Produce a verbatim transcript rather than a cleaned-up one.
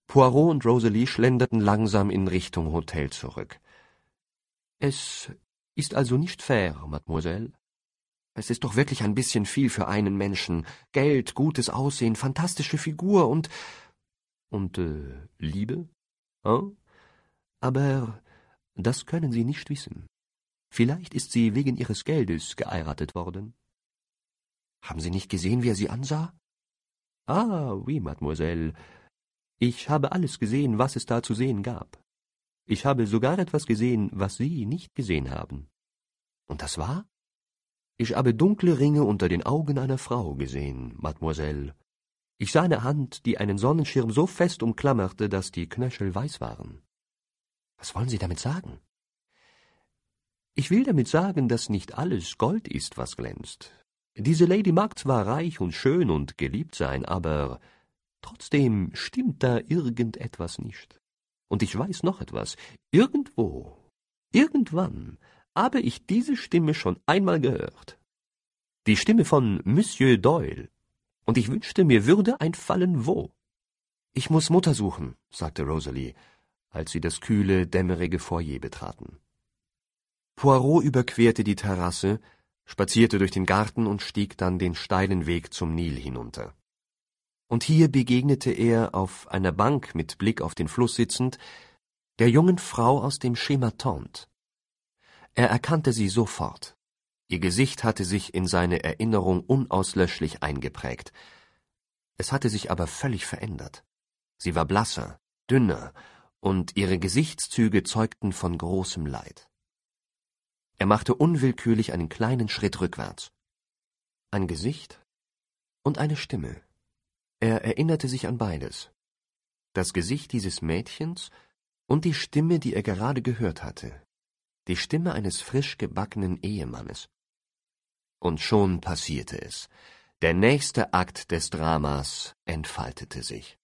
Poirot und Rosalie schlenderten langsam in Richtung Hotel zurück. »Es ist also nicht fair, Mademoiselle. Es ist doch wirklich ein bisschen viel für einen Menschen. Geld, gutes Aussehen, fantastische Figur und... und, äh, Liebe? Hein? Aber das können Sie nicht wissen. Vielleicht ist sie wegen Ihres Geldes geheiratet worden.« »Haben Sie nicht gesehen, wie er sie ansah?« »Ah, oui, Mademoiselle. Ich habe alles gesehen, was es da zu sehen gab. Ich habe sogar etwas gesehen, was Sie nicht gesehen haben.« »Und das war?« »Ich habe dunkle Ringe unter den Augen einer Frau gesehen, Mademoiselle. Ich sah eine Hand, die einen Sonnenschirm so fest umklammerte, dass die Knöchel weiß waren.« »Was wollen Sie damit sagen?« »Ich will damit sagen, dass nicht alles Gold ist, was glänzt. Diese Lady mag zwar reich und schön und geliebt sein, aber trotzdem stimmt da irgendetwas nicht. Und ich weiß noch etwas. Irgendwo, irgendwann habe ich diese Stimme schon einmal gehört. Die Stimme von Monsieur Doyle. Und ich wünschte, mir würde einfallen, wo.« »Ich muss Mutter suchen«, sagte Rosalie, als sie das kühle, dämmerige Foyer betraten. Poirot überquerte die Terrasse, spazierte durch den Garten und stieg dann den steilen Weg zum Nil hinunter. Und hier begegnete er, auf einer Bank mit Blick auf den Fluss sitzend, der jungen Frau aus dem Schéma Tante. Er erkannte sie sofort. Ihr Gesicht hatte sich in seine Erinnerung unauslöschlich eingeprägt. Es hatte sich aber völlig verändert. Sie war blasser, dünner, und ihre Gesichtszüge zeugten von großem Leid. Er machte unwillkürlich einen kleinen Schritt rückwärts. Ein Gesicht und eine Stimme. Er erinnerte sich an beides. Das Gesicht dieses Mädchens und die Stimme, die er gerade gehört hatte. Die Stimme eines frisch gebackenen Ehemannes. Und schon passierte es. Der nächste Akt des Dramas entfaltete sich.